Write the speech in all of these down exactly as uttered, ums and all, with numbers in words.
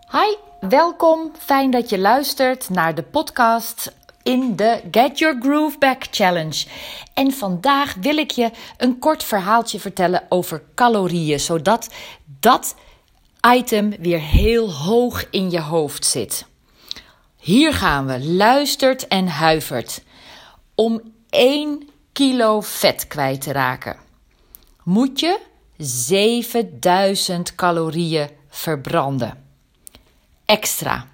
Hi, welkom. Fijn dat je luistert naar de podcast in de Get Your Groove Back Challenge. En vandaag wil ik je een kort verhaaltje vertellen over calorieën, zodat dat item weer heel hoog in je hoofd zit. Hier gaan we, luistert en huivert. Om één kilo vet kwijt te raken, moet je zevenduizend calorieën verbranden. Extra.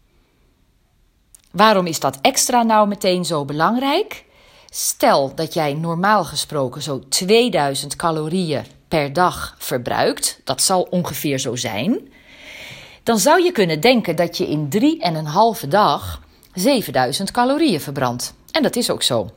Waarom is dat extra nou meteen zo belangrijk? Stel dat jij normaal gesproken zo tweeduizend calorieën per dag verbruikt. Dat zal ongeveer zo zijn. Dan zou je kunnen denken dat je in drie en een halve dag zevenduizend calorieën verbrandt. En dat is ook zo.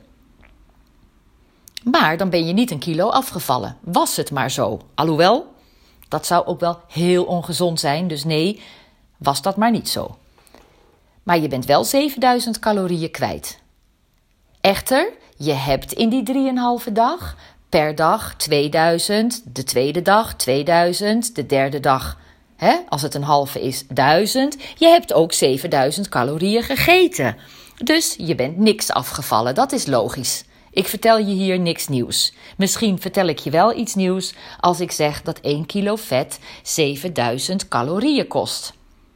Maar dan ben je niet een kilo afgevallen. Was het maar zo. Alhoewel, dat zou ook wel heel ongezond zijn. Dus nee, was dat maar niet zo. Maar je bent wel zevenduizend calorieën kwijt. Echter, je hebt in die drie en een halve dag per dag tweeduizend, de tweede dag tweeduizend, de derde dag, hè, als het een halve is, duizend. Je hebt ook zevenduizend calorieën gegeten. Dus je bent niks afgevallen, dat is logisch. Ik vertel je hier niks nieuws. Misschien vertel ik je wel iets nieuws als ik zeg dat één kilo vet zevenduizend calorieën kost.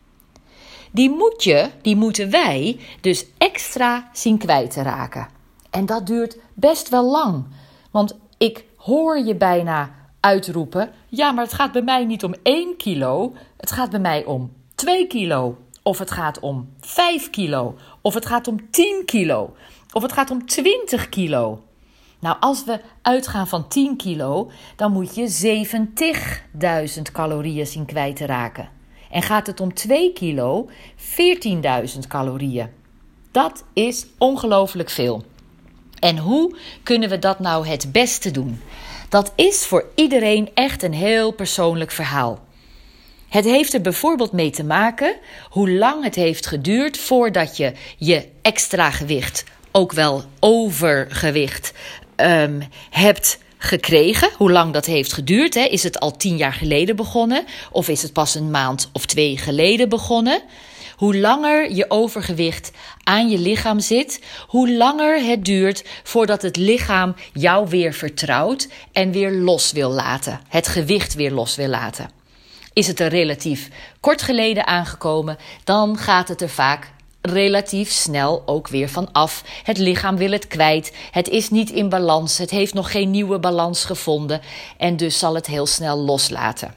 Die moet je, die moeten wij dus extra zien kwijt te raken. En dat duurt best wel lang. Want ik hoor je bijna uitroepen, ja, maar het gaat bij mij niet om één kilo. Het gaat bij mij om twee kilo. Of het gaat om vijf kilo. Of het gaat om tien kilo. Of het gaat om twintig kilo. Nou, als we uitgaan van tien kilo, dan moet je zeventigduizend calorieën zien kwijt te raken. En gaat het om twee kilo, veertienduizend calorieën. Dat is ongelooflijk veel. En hoe kunnen we dat nou het beste doen? Dat is voor iedereen echt een heel persoonlijk verhaal. Het heeft er bijvoorbeeld mee te maken hoe lang het heeft geduurd voordat je je extra gewicht, ook wel overgewicht, um, hebt gekregen. Hoe lang dat heeft geduurd. Hè? Is het al tien jaar geleden begonnen? Of is het pas een maand of twee geleden begonnen? Hoe langer je overgewicht aan je lichaam zit, hoe langer het duurt voordat het lichaam jou weer vertrouwt en weer los wil laten. Het gewicht weer los wil laten. Is het er relatief kort geleden aangekomen, dan gaat het er vaak relatief snel ook weer van af. Het lichaam wil het kwijt. Het is niet in balans. Het heeft nog geen nieuwe balans gevonden. En dus zal het heel snel loslaten.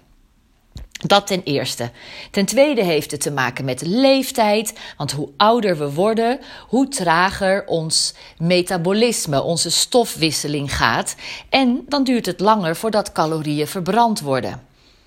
Dat ten eerste. Ten tweede heeft het te maken met de leeftijd. Want hoe ouder we worden, hoe trager ons metabolisme, onze stofwisseling gaat. En dan duurt het langer voordat calorieën verbrand worden.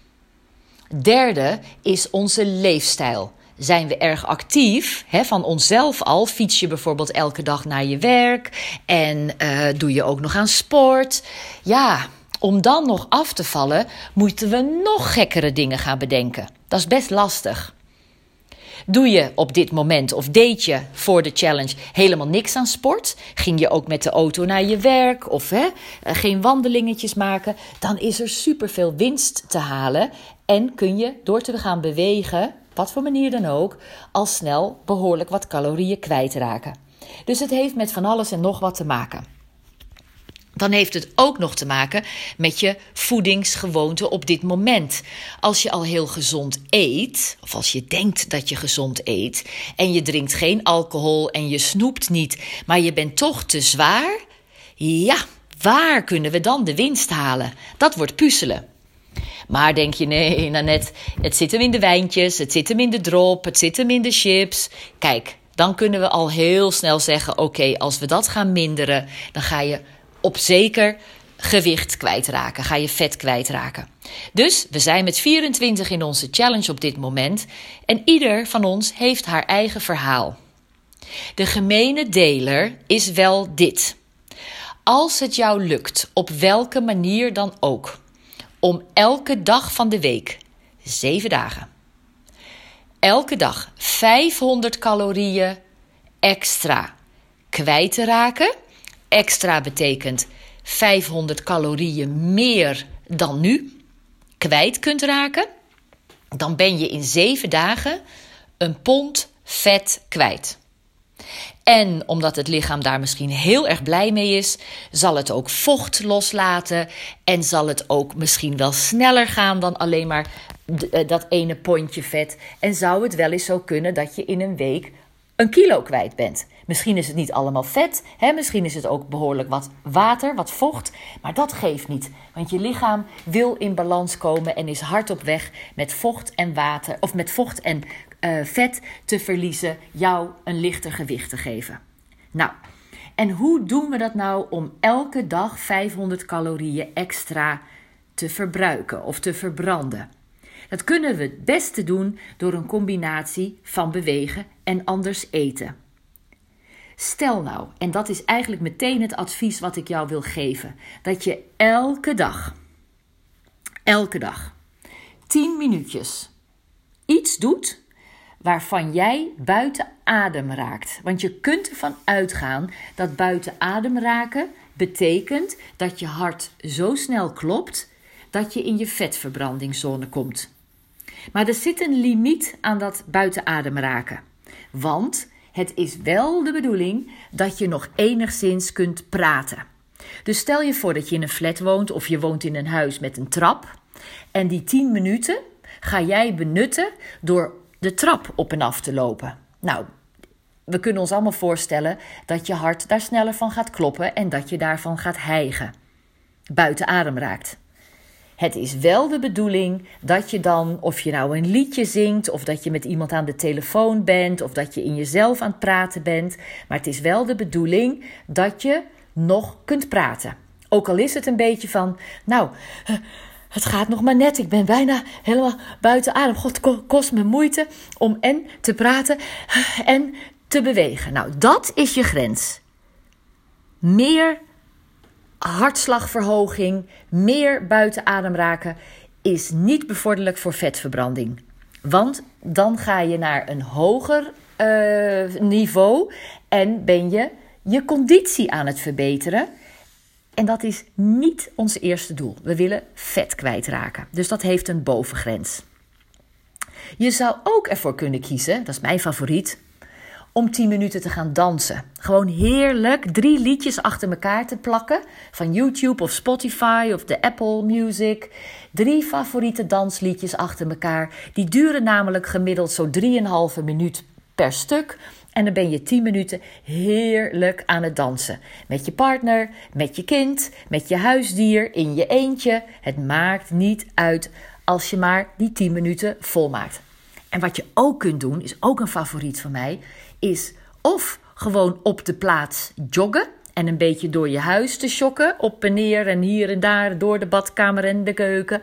Derde is onze leefstijl. Zijn we erg actief, hè, van onszelf al, fiets je bijvoorbeeld elke dag naar je werk en uh, doe je ook nog aan sport. Ja, om dan nog af te vallen, moeten we nog gekkere dingen gaan bedenken. Dat is best lastig. Doe je op dit moment of deed je voor de challenge helemaal niks aan sport? Ging je ook met de auto naar je werk of hè, geen wandelingetjes maken? Dan is er superveel winst te halen en kun je door te gaan bewegen, wat voor manier dan ook, al snel behoorlijk wat calorieën kwijtraken. Dus het heeft met van alles en nog wat te maken. Dan heeft het ook nog te maken met je voedingsgewoonte op dit moment. Als je al heel gezond eet, of als je denkt dat je gezond eet, en je drinkt geen alcohol en je snoept niet, maar je bent toch te zwaar, ja, waar kunnen we dan de winst halen? Dat wordt puzzelen. Maar denk je, nee, Nanette, het zit hem in de wijntjes, het zit hem in de drop, het zit hem in de chips. Kijk, dan kunnen we al heel snel zeggen, oké, okay, als we dat gaan minderen, dan ga je op zeker gewicht kwijtraken, ga je vet kwijtraken. Dus we zijn met vierentwintig in onze challenge op dit moment en ieder van ons heeft haar eigen verhaal. De gemene deler is wel dit. Als het jou lukt, op welke manier dan ook, om elke dag van de week, zeven dagen, elke dag vijfhonderd calorieën extra kwijt te raken. Extra betekent vijfhonderd calorieën meer dan nu kwijt kunt raken. dan ben je in zeven dagen een pond vet kwijt. En omdat het lichaam daar misschien heel erg blij mee is, zal het ook vocht loslaten en zal het ook misschien wel sneller gaan dan alleen maar d- dat ene pondje vet. En zou het wel eens zo kunnen dat je in een week een kilo kwijt bent. Misschien is het niet allemaal vet, hè? Misschien is het ook behoorlijk wat water, wat vocht. Maar dat geeft niet, want je lichaam wil in balans komen en is hard op weg met vocht en water, of met vocht en uh, vet te verliezen, jou een lichter gewicht te geven. Nou, en hoe doen we dat nou om elke dag vijfhonderd calorieën extra te verbruiken of te verbranden? Dat kunnen we het beste doen door een combinatie van bewegen en anders eten. Stel nou, en dat is eigenlijk meteen het advies wat ik jou wil geven, dat je elke dag, elke dag, tien minuutjes iets doet waarvan jij buiten adem raakt. Want je kunt ervan uitgaan dat buiten adem raken betekent dat je hart zo snel klopt dat je in je vetverbrandingszone komt. Maar er zit een limiet aan dat buiten adem raken. Want het is wel de bedoeling dat je nog enigszins kunt praten. Dus stel je voor dat je in een flat woont of je woont in een huis met een trap. En die tien minuten ga jij benutten door de trap op en af te lopen. Nou, we kunnen ons allemaal voorstellen dat je hart daar sneller van gaat kloppen en dat je daarvan gaat hijgen. Buiten adem raakt. Het is wel de bedoeling dat je dan, of je nou een liedje zingt, of dat je met iemand aan de telefoon bent, of dat je in jezelf aan het praten bent. Maar het is wel de bedoeling dat je nog kunt praten. Ook al is het een beetje van, nou, het gaat nog maar net. Ik ben bijna helemaal buiten adem. God, kost me moeite om en te praten en te bewegen. Nou, dat is je grens. Meer hartslagverhoging, meer buiten adem raken is niet bevorderlijk voor vetverbranding. Want dan ga je naar een hoger uh, niveau en ben je je conditie aan het verbeteren. En dat is niet ons eerste doel. We willen vet kwijtraken. Dus dat heeft een bovengrens. Je zou ook ervoor kunnen kiezen, dat is mijn favoriet, om tien minuten te gaan dansen. Gewoon heerlijk drie liedjes achter elkaar te plakken. Van YouTube of Spotify of de Apple Music. Drie favoriete dansliedjes achter elkaar. Die duren namelijk gemiddeld zo drieënhalve minuut per stuk. En dan ben je tien minuten heerlijk aan het dansen. Met je partner, met je kind, met je huisdier, in je eentje. Het maakt niet uit als je maar die tien minuten volmaakt. En wat je ook kunt doen, is ook een favoriet van mij, is of gewoon op de plaats joggen en een beetje door je huis te shocken, op en neer en hier en daar, door de badkamer en de keuken.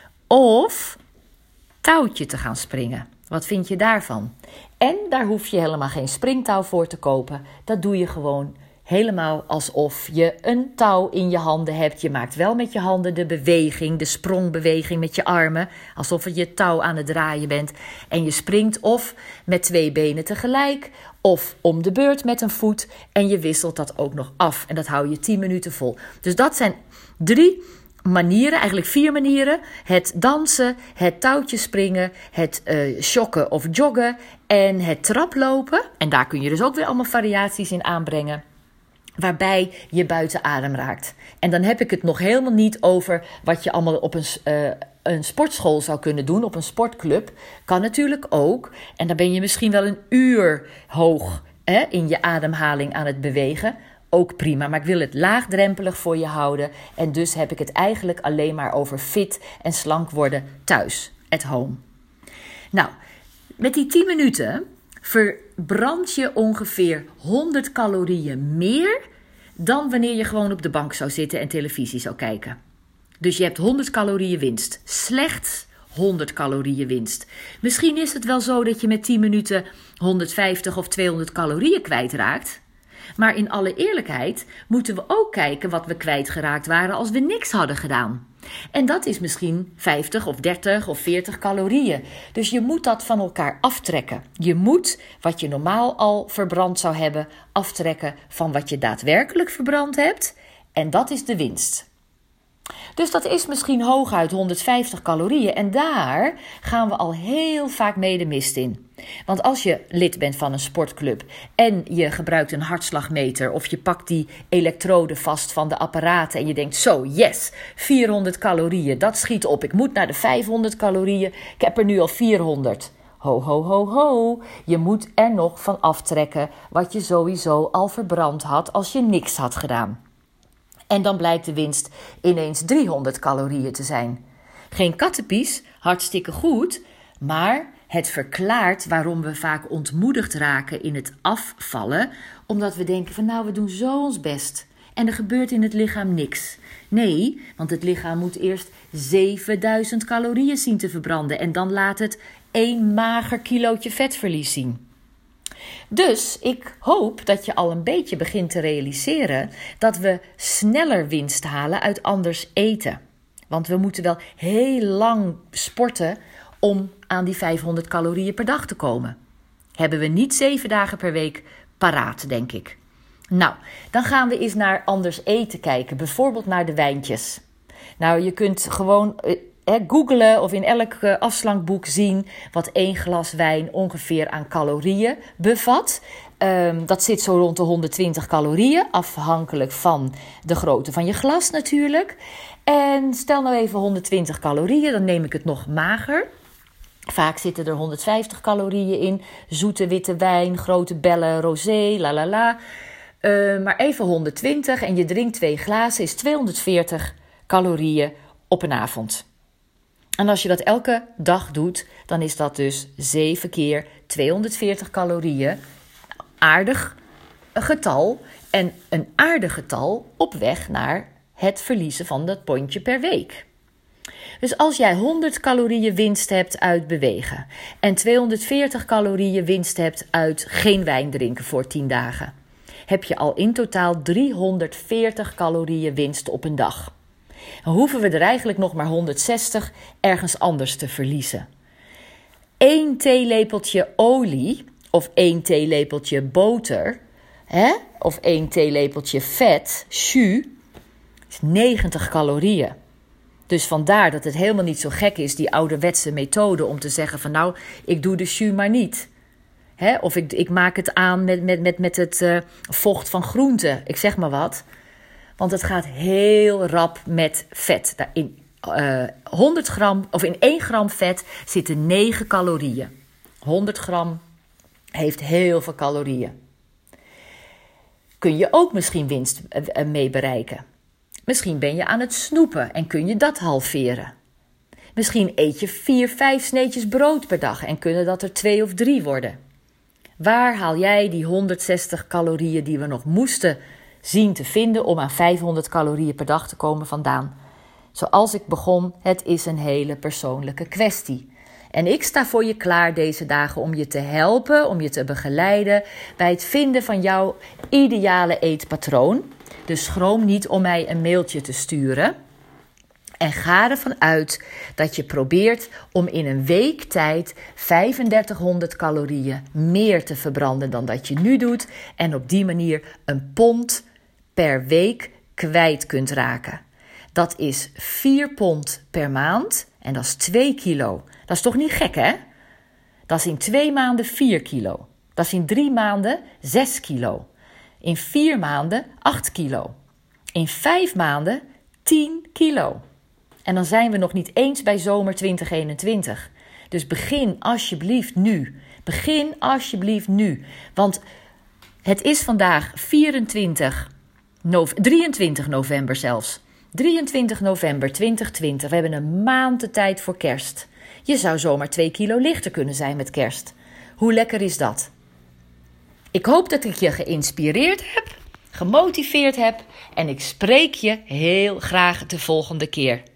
Of touwtje te gaan springen. Wat vind je daarvan? En daar hoef je helemaal geen springtouw voor te kopen. Dat doe je gewoon helemaal alsof je een touw in je handen hebt. Je maakt wel met je handen de beweging, de sprongbeweging met je armen. Alsof je je touw aan het draaien bent. En je springt of met twee benen tegelijk of om de beurt met een voet. En je wisselt dat ook nog af. En dat hou je tien minuten vol. Dus dat zijn drie manieren, eigenlijk vier manieren. Het dansen, het touwtje springen, het uh, shocken of joggen en het traplopen. En daar kun je dus ook weer allemaal variaties in aanbrengen, waarbij je buiten adem raakt. En dan heb ik het nog helemaal niet over wat je allemaal op een, uh, een sportschool zou kunnen doen, op een sportclub. Kan natuurlijk ook. En dan ben je misschien wel een uur hoog hè, in je ademhaling aan het bewegen. Ook prima, maar ik wil het laagdrempelig voor je houden. En dus heb ik het eigenlijk alleen maar over fit en slank worden thuis, at home. Nou, met die tien minuten verbrand je ongeveer honderd calorieën meer dan wanneer je gewoon op de bank zou zitten en televisie zou kijken. Dus je hebt honderd calorieën winst. Slechts honderd calorieën winst. Misschien is het wel zo dat je met tien minuten honderdvijftig of tweehonderd calorieën kwijtraakt. Maar in alle eerlijkheid moeten we ook kijken wat we kwijtgeraakt waren als we niks hadden gedaan. En dat is misschien vijftig of dertig of veertig calorieën. Dus je moet dat van elkaar aftrekken. Je moet wat je normaal al verbrand zou hebben aftrekken van wat je daadwerkelijk verbrand hebt. En dat is de winst. Dus dat is misschien hooguit honderdvijftig calorieën. En daar gaan we al heel vaak mee de mist in. Want als je lid bent van een sportclub en je gebruikt een hartslagmeter of je pakt die elektroden vast van de apparaten en je denkt zo, yes, vierhonderd calorieën, dat schiet op. Ik moet naar de vijfhonderd calorieën, ik heb er nu al vierhonderd. Ho, ho, ho, ho. Je moet er nog van aftrekken wat je sowieso al verbrand had als je niks had gedaan. En dan blijkt de winst ineens driehonderd calorieën te zijn. Geen kattenpies, hartstikke goed, maar het verklaart waarom we vaak ontmoedigd raken in het afvallen, omdat we denken van nou, we doen zo ons best en er gebeurt in het lichaam niks. Nee, want het lichaam moet eerst zevenduizend calorieën zien te verbranden en dan laat het één mager kilootje vetverlies zien. Dus ik hoop dat je al een beetje begint te realiseren dat we sneller winst halen uit anders eten. Want we moeten wel heel lang sporten om aan die vijfhonderd calorieën per dag te komen. Hebben we niet zeven dagen per week paraat, denk ik. Nou, dan gaan we eens naar anders eten kijken. Bijvoorbeeld naar de wijntjes. Nou, je kunt gewoon eh, googlen of in elk eh, afslankboek zien wat één glas wijn ongeveer aan calorieën bevat. Um, dat zit zo rond de honderdtwintig calorieën, afhankelijk van de grootte van je glas natuurlijk. En stel nou even honderdtwintig calorieën, dan neem ik het nog mager. Vaak zitten er honderdvijftig calorieën in. Zoete witte wijn, grote bellen, rosé, la la la. Uh, maar even honderdtwintig en je drinkt twee glazen is tweehonderdveertig calorieën op een avond. En als je dat elke dag doet, dan is dat dus zeven keer tweehonderdveertig calorieën. Aardig getal en een aardig getal op weg naar het verliezen van dat pondje per week. Dus als jij honderd calorieën winst hebt uit bewegen en tweehonderdveertig calorieën winst hebt uit geen wijn drinken voor tien dagen, heb je al in totaal driehonderdveertig calorieën winst op een dag. Dan hoeven we er eigenlijk nog maar honderdzestig ergens anders te verliezen. Eén theelepeltje olie of één theelepeltje boter, hè, of één theelepeltje vet, jus, is negentig calorieën. Dus vandaar dat het helemaal niet zo gek is, die ouderwetse methode om te zeggen van nou, ik doe de jus maar niet. Hè? Of ik, ik maak het aan met, met, met, met het uh, vocht van groenten, ik zeg maar wat. Want het gaat heel rap met vet. In uh, honderd gram, of in één gram vet zitten negen calorieën. honderd gram heeft heel veel calorieën. Kun je ook misschien winst uh, mee bereiken. Misschien ben je aan het snoepen en kun je dat halveren. Misschien eet je vier, vijf sneetjes brood per dag en kunnen dat er twee of drie worden. Waar haal jij die honderdzestig calorieën die we nog moesten zien te vinden om aan vijfhonderd calorieën per dag te komen vandaan? Zoals ik begon, het is een hele persoonlijke kwestie. En ik sta voor je klaar deze dagen om je te helpen, om je te begeleiden bij het vinden van jouw ideale eetpatroon. Dus schroom niet om mij een mailtje te sturen. En ga ervan uit dat je probeert om in een week tijd vijfendertighonderd calorieën meer te verbranden dan dat je nu doet. En op die manier een pond per week kwijt kunt raken. Dat is vier pond per maand en dat is twee kilo. Dat is toch niet gek, hè? Dat is in twee maanden vier kilo. Dat is in drie maanden zes kilo. In vier maanden acht kilo. In vijf maanden tien kilo. En dan zijn we nog niet eens bij zomer twintig eenentwintig. Dus begin alsjeblieft nu. Begin alsjeblieft nu. Want het is vandaag vierentwintig, drieëntwintig november zelfs. drieëntwintig november tweeduizend twintig. We hebben een maand de tijd voor kerst. Je zou zomaar twee kilo lichter kunnen zijn met kerst. Hoe lekker is dat? Ik hoop dat ik je geïnspireerd heb, gemotiveerd heb en ik spreek je heel graag de volgende keer.